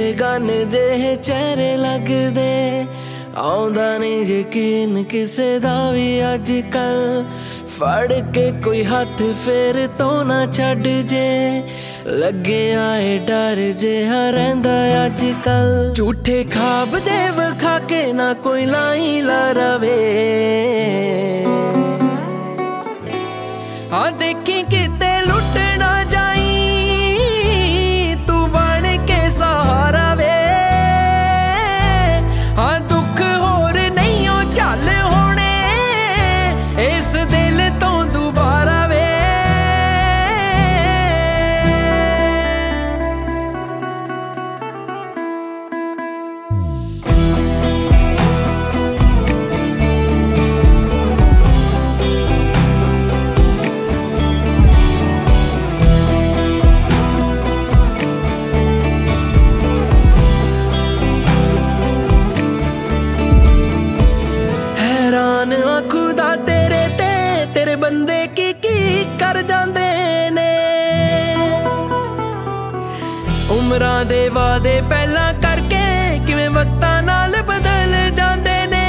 बेगाने जे चेहरे लगदे आउंदा नहीं यकीन किसे दा भी अजकल फड़ के कोई हाथ फेर तो ना छड़ जे लगे आए डर जिहा रहिंदा अजकल झूठे ख्वाब जे विखा के ना कोई लाई ला रवे हाँ देखी किते लुट ना जाई तू बन के सहारा वे हाँ दुख होर नहीं हो चल होने इस दिल तो दोबारा वे खुदा तेरे ते तेरे बंदे की कर जांदे ने उमरां दे वादे पहला करके किवें वक्तां नाल बदल जांदे ने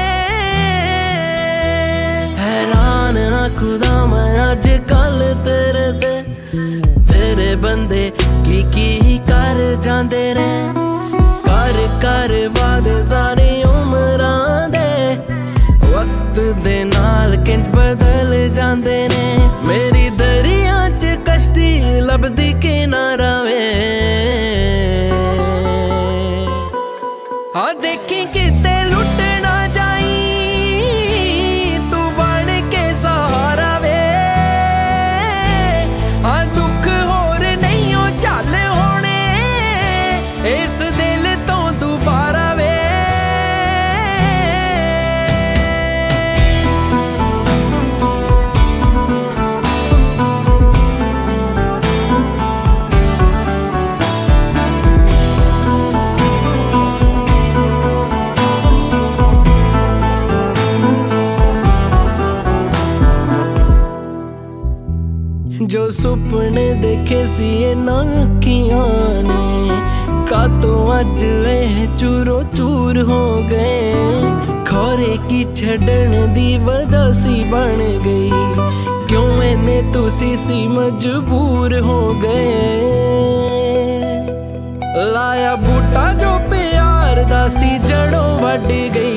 हैरान ना खुदा मैं अज कल तेरे ते तेरे बंदे की कर जांदे ने कर वादे सारी उमरां दे वक्त दे नाल किंज बदल जांदे ने मेरी दरिया च कश्ती लभदी किनारा वे हाँ देखी किते लुट ना जाई तू बन के सहारा वे हाँ दुख होर नहीं हो चल होने इस दिल तो दोबारा वे जो सुपने देखे सी नाखियां ने कातों अज चूरो चूर हो गए खौरे की छड़न दी वजह सी बन गई क्यों मैंने तुसी सी मजबूर हो गए लाया बूटा जो प्यार दा सी जड़ों वड़ गई